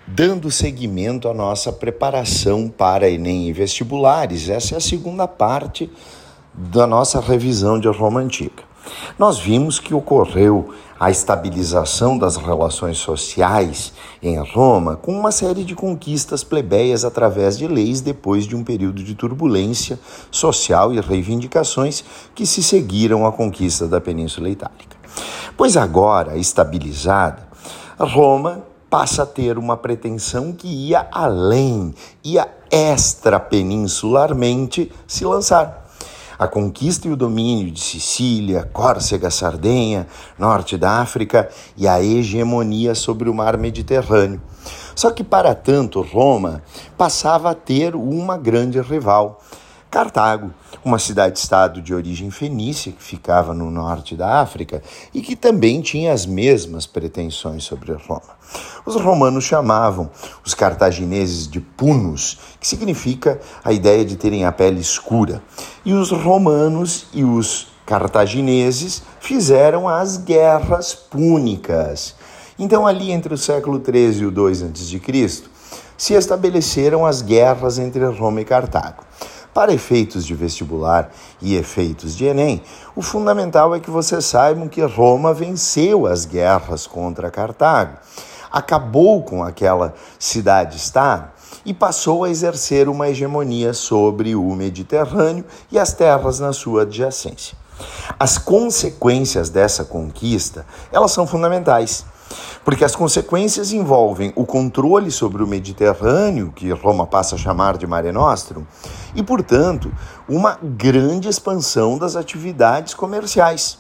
dando seguimento à nossa preparação para Enem e vestibulares. Essa é a segunda parte da nossa revisão de Roma Antiga. Nós vimos que ocorreu a estabilização das relações sociais em Roma com uma série de conquistas plebeias através de leis depois de um período de turbulência social e reivindicações que se seguiram à conquista da Península Itálica. Pois agora, estabilizada, Roma passa a ter uma pretensão que ia além, ia extrapeninsularmente se lançar. A conquista e o domínio de Sicília, Córcega, Sardenha, norte da África e a hegemonia sobre o mar Mediterrâneo. Só que, para tanto, Roma passava a ter uma grande rival, Cartago, uma cidade-estado de origem fenícia que ficava no norte da África e que também tinha as mesmas pretensões sobre Roma. Os romanos chamavam os cartagineses de punos, que significa a ideia de terem a pele escura. E os romanos e os cartagineses fizeram as guerras púnicas. Então, ali entre o século III e o II a.C., se estabeleceram as guerras entre Roma e Cartago. Para efeitos de vestibular e efeitos de Enem, o fundamental é que vocês saibam que Roma venceu as guerras contra Cartago, acabou com aquela cidade-estado e passou a exercer uma hegemonia sobre o Mediterrâneo e as terras na sua adjacência. As consequências dessa conquista, elas são fundamentais. Porque as consequências envolvem o controle sobre o Mediterrâneo, que Roma passa a chamar de Mare Nostrum, e, portanto, uma grande expansão das atividades comerciais.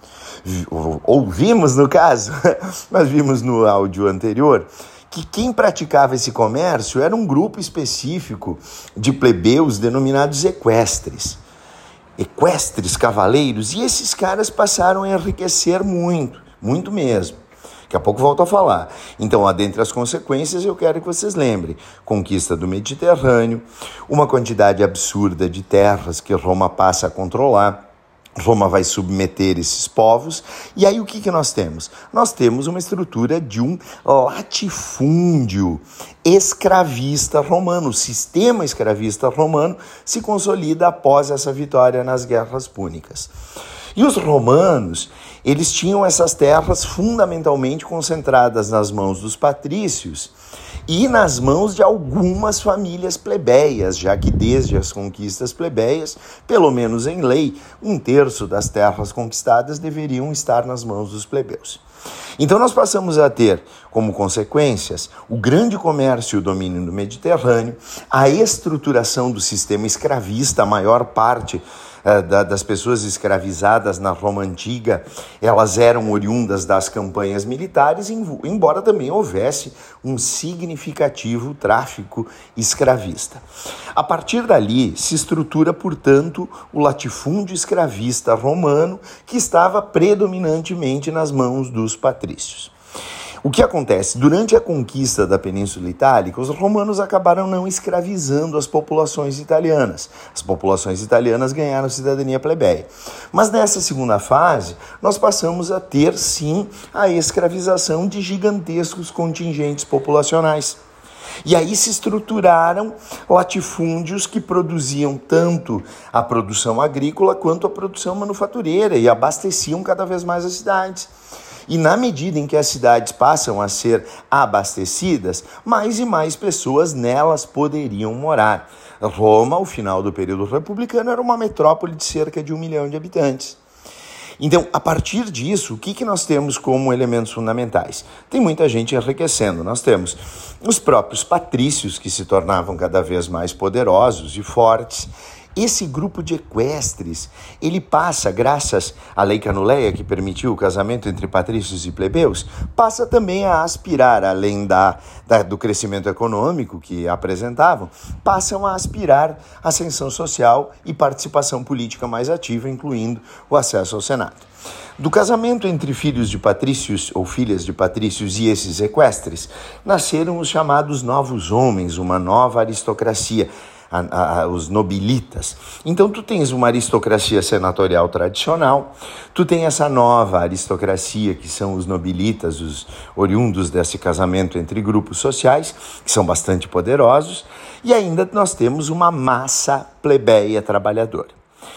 Ouvimos, no caso, nós vimos no áudio anterior, que quem praticava esse comércio era um grupo específico de plebeus denominados equestres. Equestres, cavaleiros, e esses caras passaram a enriquecer muito, muito mesmo. Daqui a pouco volto a falar. Então, dentre as consequências, eu quero que vocês lembrem. Conquista do Mediterrâneo, uma quantidade absurda de terras que Roma passa a controlar. Roma vai submeter esses povos. E aí o que nós temos? Nós temos uma estrutura de um latifúndio escravista romano. O sistema escravista romano se consolida após essa vitória nas guerras púnicas. E os romanos, eles tinham essas terras fundamentalmente concentradas nas mãos dos patrícios e nas mãos de algumas famílias plebeias, já que desde as conquistas plebeias, pelo menos em lei, 1/3 das terras conquistadas deveriam estar nas mãos dos plebeus. Então nós passamos a ter como consequências o grande comércio e o domínio do Mediterrâneo, a estruturação do sistema escravista, a maior parte das pessoas escravizadas na Roma Antiga, elas eram oriundas das campanhas militares, embora também houvesse um significativo tráfico escravista. A partir dali se estrutura, portanto, o latifúndio escravista romano, que estava predominantemente nas mãos dos patrícios. O que acontece? Durante a conquista da Península Itálica, os romanos acabaram não escravizando as populações italianas. As populações italianas ganharam cidadania plebeia. Mas nessa segunda fase, nós passamos a ter, sim, a escravização de gigantescos contingentes populacionais. E aí se estruturaram latifúndios que produziam tanto a produção agrícola quanto a produção manufatureira e abasteciam cada vez mais as cidades. E na medida em que as cidades passam a ser abastecidas, mais e mais pessoas nelas poderiam morar. Roma, ao final do período republicano, era uma metrópole de cerca de 1 milhão de habitantes. Então, a partir disso, o que nós temos como elementos fundamentais? Tem muita gente enriquecendo. Nós temos os próprios patrícios, que se tornavam cada vez mais poderosos e fortes. Esse grupo de equestres, ele passa, graças à lei Canuleia, que permitiu o casamento entre patrícios e plebeus, passa também a aspirar, além do crescimento econômico que apresentavam, passam a aspirar ascensão social e participação política mais ativa, incluindo o acesso ao Senado. Do casamento entre filhos de patrícios ou filhas de patrícios e esses equestres, nasceram os chamados novos homens, uma nova aristocracia. os nobilitas. Então tu tens uma aristocracia senatorial tradicional, tu tem essa nova aristocracia que são os nobilitas, os oriundos desse casamento entre grupos sociais, que são bastante poderosos, e ainda nós temos uma massa plebeia trabalhadora.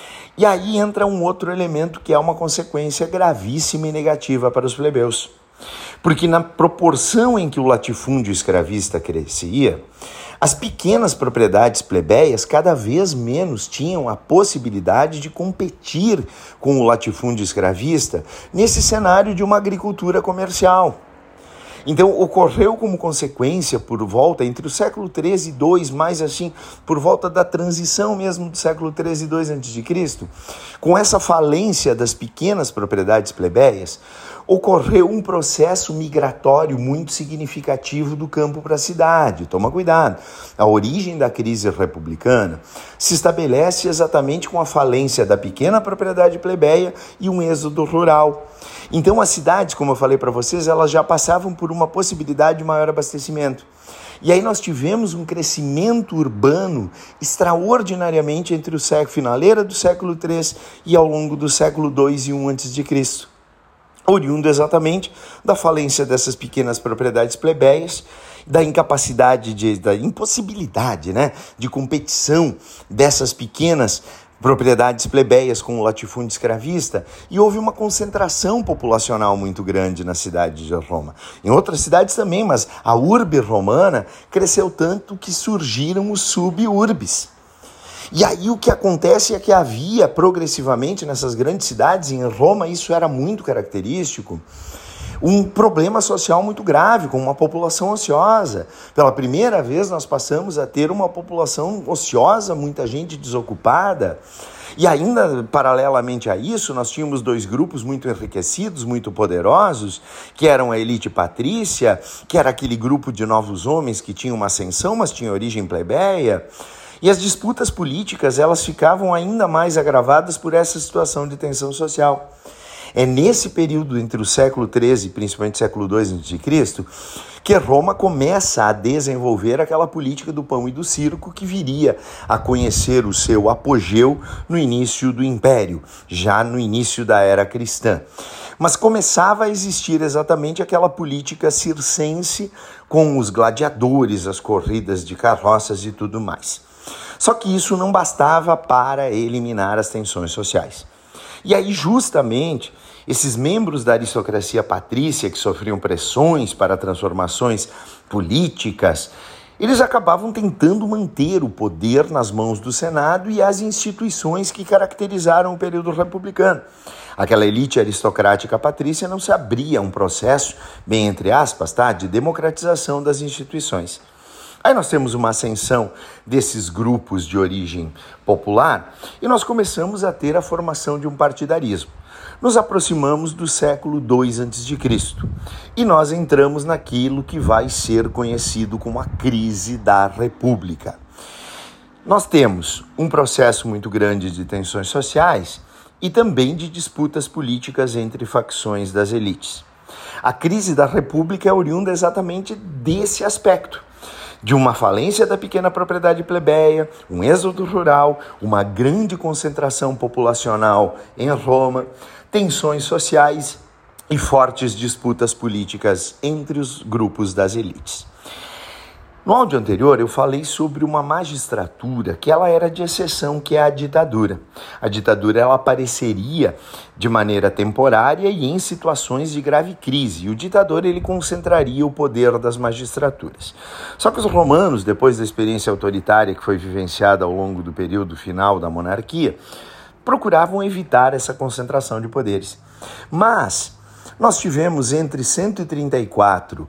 E aí entra um outro elemento que é uma consequência gravíssima e negativa para os plebeus. Porque na proporção em que o latifúndio escravista crescia, as pequenas propriedades plebeias cada vez menos tinham a possibilidade de competir com o latifúndio escravista nesse cenário de uma agricultura comercial. Então, ocorreu como consequência, por volta, entre o século XIII e II, mais assim, por volta da transição mesmo do século XIII e II a.C., com essa falência das pequenas propriedades plebeias, ocorreu um processo migratório muito significativo do campo para a cidade. Toma cuidado, a origem da crise republicana se estabelece exatamente com a falência da pequena propriedade plebeia e um êxodo rural. Então as cidades, como eu falei para vocês, elas já passavam por uma possibilidade de maior abastecimento. E aí nós tivemos um crescimento urbano extraordinariamente entre o século finaleira do século III e ao longo do século II e I a.C., oriundo exatamente da falência dessas pequenas propriedades plebeias, da incapacidade, da impossibilidade, de competição dessas pequenas propriedades plebeias com o latifúndio escravista, e houve uma concentração populacional muito grande na cidade de Roma. Em outras cidades também, mas a urbe romana cresceu tanto que surgiram os suburbes. E aí o que acontece é que havia progressivamente nessas grandes cidades, em Roma isso era muito característico, um problema social muito grave, com uma população ociosa. Pela primeira vez nós passamos a ter uma população ociosa, muita gente desocupada. E ainda, paralelamente a isso, nós tínhamos dois grupos muito enriquecidos, muito poderosos, que eram a elite patrícia, que era aquele grupo de novos homens que tinham uma ascensão, mas tinha origem plebeia. E as disputas políticas, elas ficavam ainda mais agravadas por essa situação de tensão social. É nesse período entre o século XIII e principalmente o século II a.C. que Roma começa a desenvolver aquela política do pão e do circo que viria a conhecer o seu apogeu no início do Império, já no início da era cristã. Mas começava a existir exatamente aquela política circense com os gladiadores, as corridas de carroças e tudo mais. Só que isso não bastava para eliminar as tensões sociais. E aí, justamente, esses membros da aristocracia patrícia que sofriam pressões para transformações políticas, eles acabavam tentando manter o poder nas mãos do Senado e as instituições que caracterizaram o período republicano. Aquela elite aristocrática patrícia não se abria a um processo, bem entre aspas, de democratização das instituições. Aí nós temos uma ascensão desses grupos de origem popular e nós começamos a ter a formação de um partidarismo. Nos aproximamos do século II a.C. e nós entramos naquilo que vai ser conhecido como a crise da República. Nós temos um processo muito grande de tensões sociais e também de disputas políticas entre facções das elites. A crise da República é oriunda exatamente desse aspecto, de uma falência da pequena propriedade plebeia, um êxodo rural, uma grande concentração populacional em Roma, tensões sociais e fortes disputas políticas entre os grupos das elites. No áudio anterior eu falei sobre uma magistratura que ela era de exceção, que é a ditadura. A ditadura ela apareceria de maneira temporária e em situações de grave crise. E o ditador ele concentraria o poder das magistraturas. Só que os romanos, depois da experiência autoritária que foi vivenciada ao longo do período final da monarquia, procuravam evitar essa concentração de poderes. Mas nós tivemos entre 134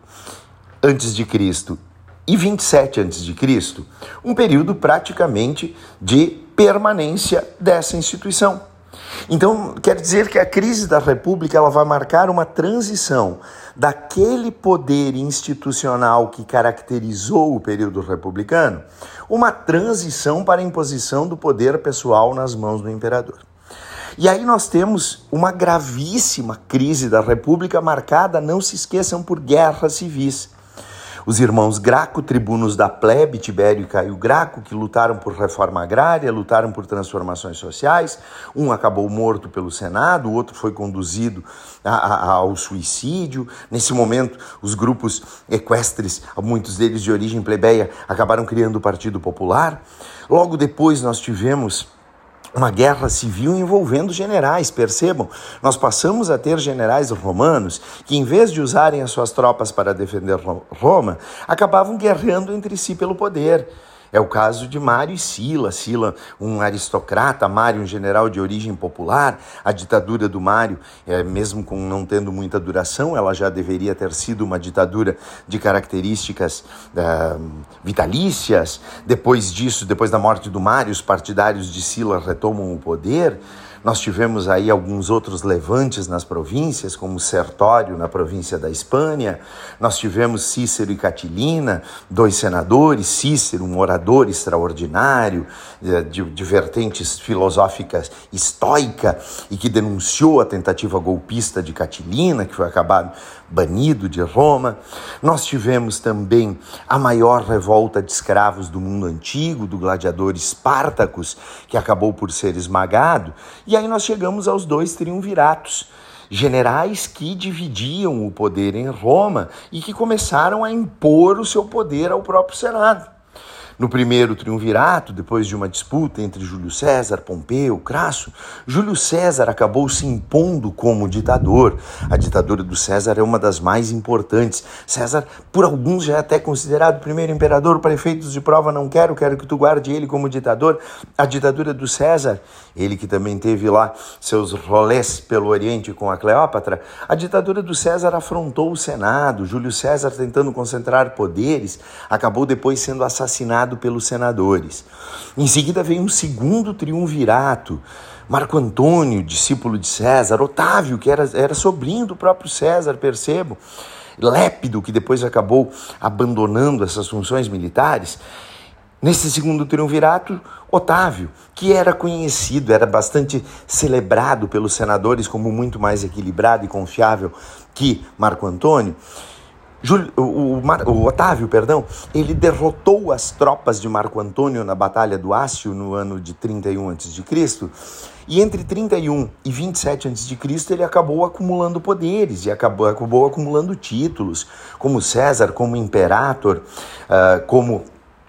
a.C. e 27 a.C., um período praticamente de permanência dessa instituição. Então, quer dizer que a crise da República ela vai marcar uma transição daquele poder institucional que caracterizou o período republicano, uma transição para a imposição do poder pessoal nas mãos do imperador. E aí nós temos uma gravíssima crise da República marcada, não se esqueçam, por guerras civis. Os irmãos Graco, tribunos da plebe, Tibério e Caio Graco, que lutaram por reforma agrária, lutaram por transformações sociais. Um acabou morto pelo Senado, o outro foi conduzido ao suicídio. Nesse momento, os grupos equestres, muitos deles de origem plebeia, acabaram criando o Partido Popular. Logo depois nós tivemos uma guerra civil envolvendo generais, percebam, nós passamos a ter generais romanos que, em vez de usarem as suas tropas para defender Roma, acabavam guerreando entre si pelo poder. É o caso de Mário e Sila. Sila, um aristocrata, Mário, um general de origem popular. A ditadura do Mário, mesmo com não tendo muita duração, ela já deveria ter sido uma ditadura de características vitalícias. Depois disso, depois da morte do Mário, os partidários de Sila retomam o poder. Nós tivemos aí alguns outros levantes nas províncias, como Sertório, na província da Espanha. Nós tivemos Cícero e Catilina, 2 senadores. Cícero, um orador extraordinário, de vertentes filosóficas estoica, e que denunciou a tentativa golpista de Catilina, que foi acabado banido de Roma. Nós tivemos também a maior revolta de escravos do mundo antigo, do gladiador Espartacus, que acabou por ser esmagado. E aí nós chegamos aos 2 triunviratos, generais que dividiam o poder em Roma e que começaram a impor o seu poder ao próprio Senado. No primeiro triunvirato, depois de uma disputa entre Júlio César, Pompeu, Crasso, Júlio César acabou se impondo como ditador. A ditadura do César é uma das mais importantes. César, por alguns, já é até considerado o primeiro imperador. Para efeitos de prova, não quero que tu guarde ele como ditador. A ditadura do César, ele que também teve lá seus rolés pelo Oriente com a Cleópatra, a ditadura do César afrontou o Senado. Júlio César, tentando concentrar poderes, acabou depois sendo assassinado pelos senadores. Em seguida veio um segundo triunvirato. Marco Antônio, discípulo de César, Otávio, que era sobrinho do próprio César, percebo, Lépido, que depois acabou abandonando essas funções militares. Nesse segundo triunvirato, Otávio, que era conhecido, era bastante celebrado pelos senadores como muito mais equilibrado e confiável que Marco Antônio. O Otávio, ele derrotou as tropas de Marco Antônio na Batalha do Ácio no ano de 31 a.C. E entre 31 e 27 a.C. ele acabou acumulando poderes e acabou acumulando títulos, como César, como Imperator, como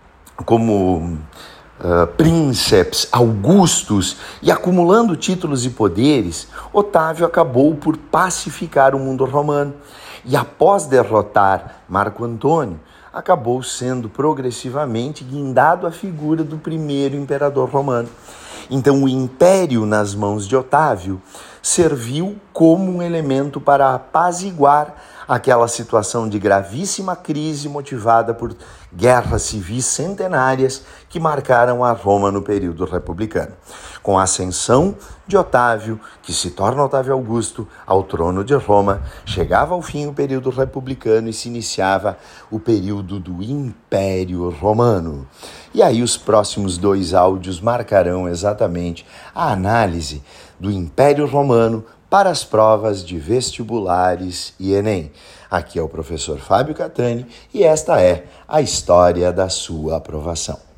Princeps, Augustus, e acumulando títulos e poderes. Otávio acabou por pacificar o mundo romano. E após derrotar Marco Antônio, acabou sendo progressivamente guindado à figura do primeiro imperador romano. Então o império nas mãos de Otávio serviu como um elemento para apaziguar aquela situação de gravíssima crise motivada por guerras civis centenárias que marcaram a Roma no período republicano. Com a ascensão de Otávio, que se torna Otávio Augusto, ao trono de Roma, chegava ao fim o período republicano e se iniciava o período do Império Romano. E aí os próximos 2 áudios marcarão exatamente a análise do Império Romano para as provas de vestibulares e Enem. Aqui é o professor Fábio Catani e esta é a história da sua aprovação.